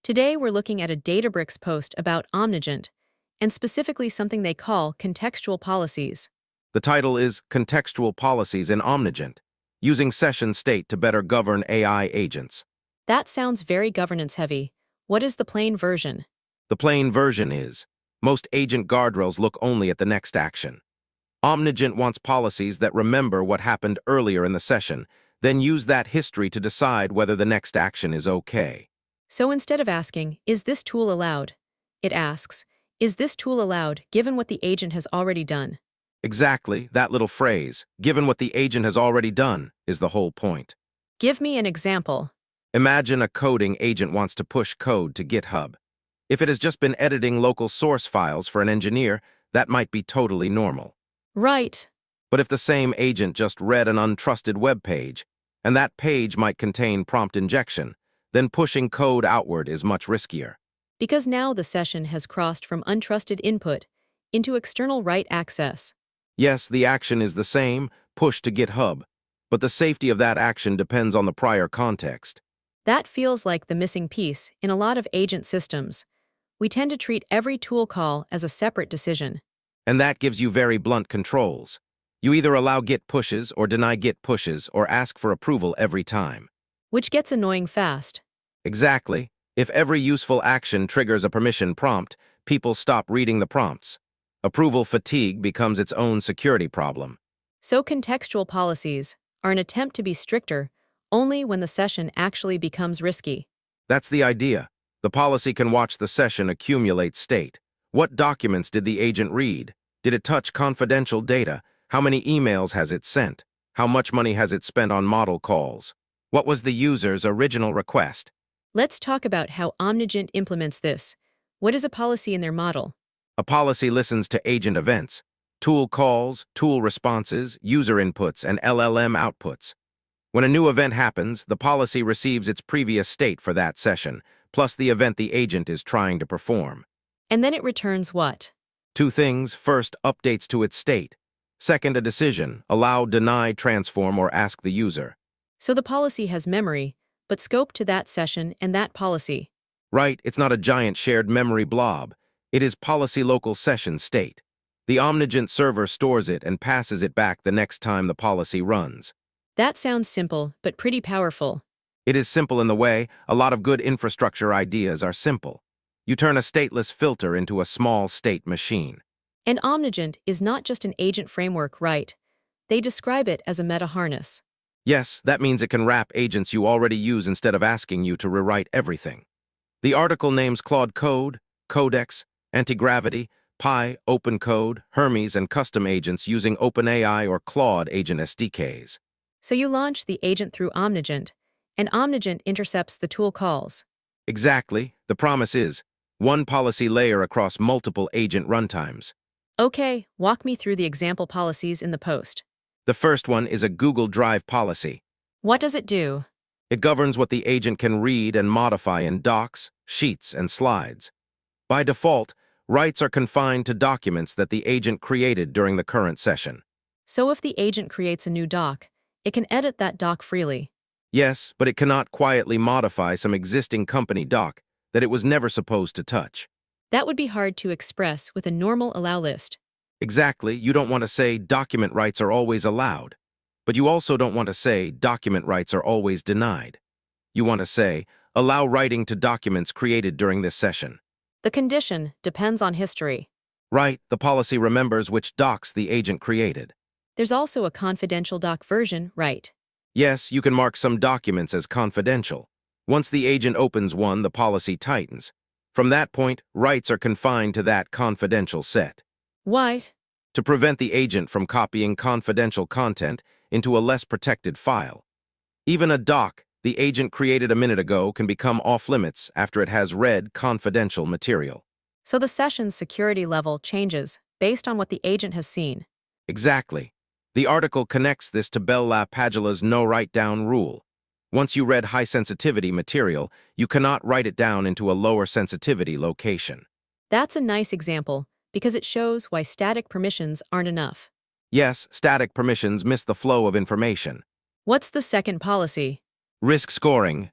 Today, we're looking at a Databricks post about Omnigent, and specifically something they call contextual policies. The title is Contextual Policies in Omnigent, Using Session State to Better Govern AI Agents. That sounds very governance-heavy. What is the plain version? The plain version is, most agent guardrails look only at the next action. Omnigent wants policies that remember what happened earlier in the session, then use that history to decide whether the next action is okay. So instead of asking, is this tool allowed? It asks, is this tool allowed given what the agent has already done? Exactly, that little phrase, given what the agent has already done, is the whole point. Give me an example. Imagine a coding agent wants to push code to GitHub. If it has just been editing local source files for an engineer, that might be totally normal. Right. But if the same agent just read an untrusted web page, and that page might contain prompt injection, then pushing code outward is much riskier. Because now the session has crossed from untrusted input into external write access. Yes, the action is the same, push to GitHub, but the safety of that action depends on the prior context. That feels like the missing piece in a lot of agent systems. We tend to treat every tool call as a separate decision. And that gives you very blunt controls. You either allow Git pushes or deny Git pushes or ask for approval every time. Which gets annoying fast. Exactly. If every useful action triggers a permission prompt, people stop reading the prompts. Approval fatigue becomes its own security problem. So contextual policies are an attempt to be stricter only when the session actually becomes risky. That's the idea. The policy can watch the session accumulate state. What documents did the agent read? Did it touch confidential data? How many emails has it sent? How much money has it spent on model calls? What was the user's original request? Let's talk about how Omnigent implements this. What is a policy in their model? A policy listens to agent events, tool calls, tool responses, user inputs, and LLM outputs. When a new event happens, the policy receives its previous state for that session, plus the event the agent is trying to perform. And then it returns what? Two things. First, updates to its state. Second, a decision, allow, deny, transform, or ask the user. So the policy has memory, but scope to that session and that policy. Right, it's not a giant shared memory blob. It is policy local session state. The Omnigent server stores it and passes it back the next time the policy runs. That sounds simple, but pretty powerful. It is simple in the way a lot of good infrastructure ideas are simple. You turn a stateless filter into a small state machine. And Omnigent is not just an agent framework, right? They describe it as a meta-harness. Yes, that means it can wrap agents you already use instead of asking you to rewrite everything. The article names Claude Code, Codex, Antigravity, Pi, OpenCode, Hermes, and custom agents using OpenAI or Claude agent SDKs. So you launch the agent through Omnigent, and Omnigent intercepts the tool calls. Exactly. The promise is one policy layer across multiple agent runtimes. Okay, walk me through the example policies in the post. The first one is a Google Drive policy. What does it do? It governs what the agent can read and modify in docs, sheets, and slides. By default, rights are confined to documents that the agent created during the current session. So if the agent creates a new doc, it can edit that doc freely. Yes, but it cannot quietly modify some existing company doc that it was never supposed to touch. That would be hard to express with a normal allow list. Exactly, you don't want to say document rights are always allowed, but you also don't want to say document rights are always denied. You want to say, allow writing to documents created during this session. The condition depends on history. Right, the policy remembers which docs the agent created. There's also a confidential doc version, right? Yes, you can mark some documents as confidential. Once the agent opens one, the policy tightens. From that point, rights are confined to that confidential set. Why? To prevent the agent from copying confidential content into a less protected file. Even a doc the agent created a minute ago can become off-limits after it has read confidential material. So the session's security level changes based on what the agent has seen. Exactly. The article connects this to Bell LaPadula's no write-down rule. Once you read high-sensitivity material, you cannot write it down into a lower sensitivity location. That's a nice example, because it shows why static permissions aren't enough. Yes, static permissions miss the flow of information. What's the second policy? Risk scoring.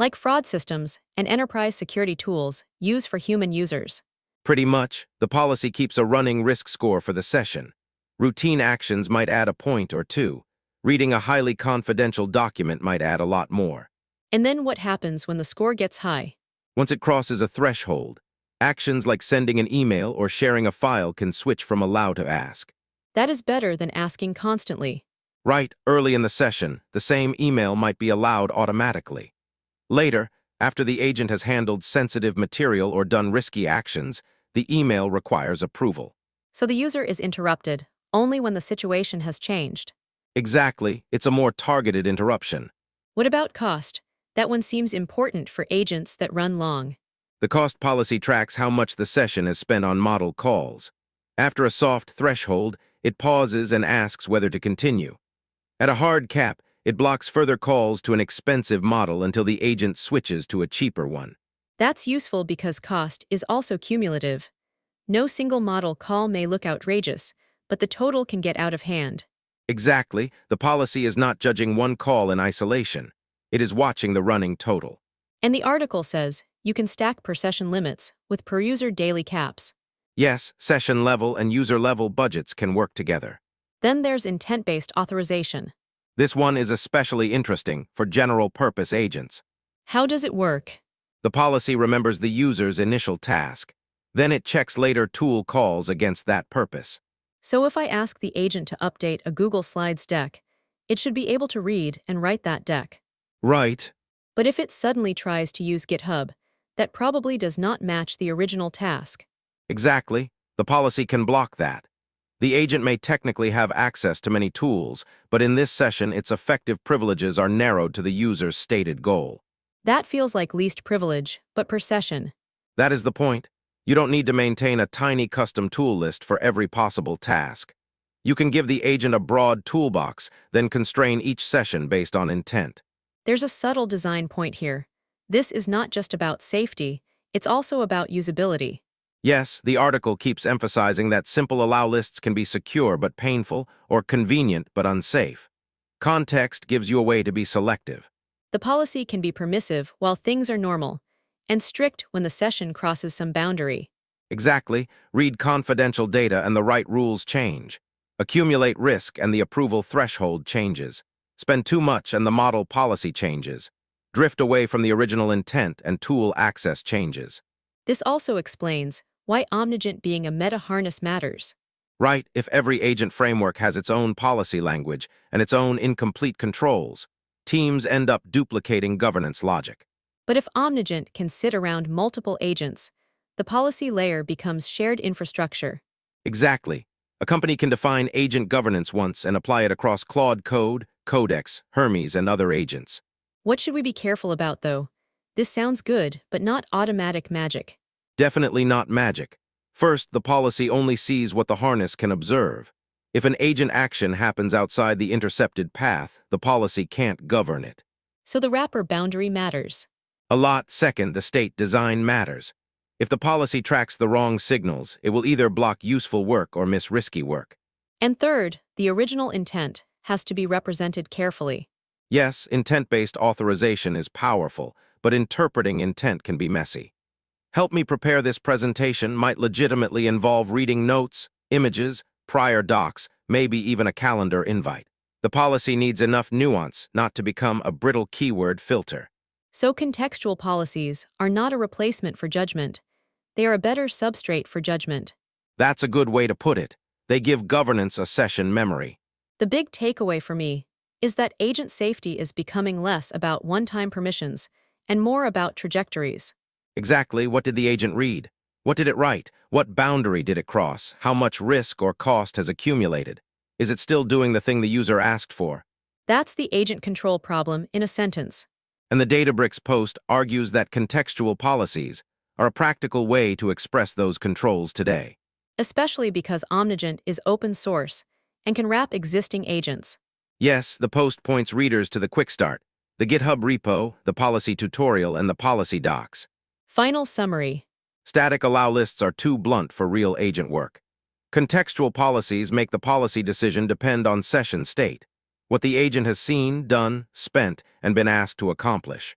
like fraud systems and enterprise security tools used for human users. Pretty much, the policy keeps a running risk score for the session. Routine actions might add a point or two. Reading a highly confidential document might add a lot more. And then what happens when the score gets high? Once it crosses a threshold, actions like sending an email or sharing a file can switch from allow to ask. That is better than asking constantly. Right, early in the session, the same email might be allowed automatically. Later, after the agent has handled sensitive material or done risky actions, the email requires approval. So the user is interrupted only when the situation has changed. Exactly, it's a more targeted interruption. What about cost? That one seems important for agents that run long. The cost policy tracks how much the session has spent on model calls. After a soft threshold, it pauses and asks whether to continue. At a hard cap, it blocks further calls to an expensive model until the agent switches to a cheaper one. That's useful because cost is also cumulative. No single model call may look outrageous, but the total can get out of hand. Exactly, the policy is not judging one call in isolation. It is watching the running total. And the article says you can stack per session limits with per user daily caps. Yes, session level and user level budgets can work together. Then there's intent-based authorization. This one is especially interesting for general-purpose agents. How does it work? The policy remembers the user's initial task. Then it checks later tool calls against that purpose. So if I ask the agent to update a Google Slides deck, it should be able to read and write that deck. Right. But if it suddenly tries to use GitHub, that probably does not match the original task. Exactly. The policy can block that. The agent may technically have access to many tools, but in this session, its effective privileges are narrowed to the user's stated goal. That feels like least privilege, but per session. That is the point. You don't need to maintain a tiny custom tool list for every possible task. You can give the agent a broad toolbox, then constrain each session based on intent. There's a subtle design point here. This is not just about safety, it's also about usability. Yes, the article keeps emphasizing that simple allow lists can be secure but painful, or convenient but unsafe. Context gives you a way to be selective. The policy can be permissive while things are normal, and strict when the session crosses some boundary. Exactly, read confidential data and the right rules change. Accumulate risk and the approval threshold changes. Spend too much and the model policy changes. Drift away from the original intent and tool access changes. This also explains why Omnigent being a meta-harness matters. Right, if every agent framework has its own policy language and its own incomplete controls, teams end up duplicating governance logic. But if Omnigent can sit around multiple agents, the policy layer becomes shared infrastructure. Exactly. A company can define agent governance once and apply it across Claude Code, Codex, Hermes, and other agents. What should we be careful about, though? This sounds good, but not automatic magic. Definitely not magic. First, the policy only sees what the harness can observe. If an agent action happens outside the intercepted path, the policy can't govern it. So the wrapper boundary matters. A lot. Second, the state design matters. If the policy tracks the wrong signals, it will either block useful work or miss risky work. And third, the original intent has to be represented carefully. Yes, intent-based authorization is powerful, but interpreting intent can be messy. Help me prepare this presentation might legitimately involve reading notes, images, prior docs, maybe even a calendar invite. The policy needs enough nuance not to become a brittle keyword filter. So contextual policies are not a replacement for judgment. They are a better substrate for judgment. That's a good way to put it. They give governance a session memory. The big takeaway for me is that agent safety is becoming less about one-time permissions and more about trajectories. Exactly, what did the agent read? What did it write? What boundary did it cross? How much risk or cost has accumulated? Is it still doing the thing the user asked for? That's the agent control problem in a sentence. And the Databricks post argues that contextual policies are a practical way to express those controls today. Especially because Omnigent is open source and can wrap existing agents. Yes, the post points readers to the Quick Start, the GitHub repo, the policy tutorial, and the policy docs. Final summary. Static allow lists are too blunt for real agent work. Contextual policies make the policy decision depend on session state, what the agent has seen, done, spent, and been asked to accomplish.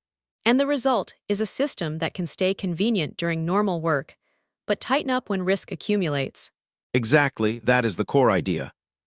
And the result is a system that can stay convenient during normal work, but tighten up when risk accumulates. Exactly, that is the core idea.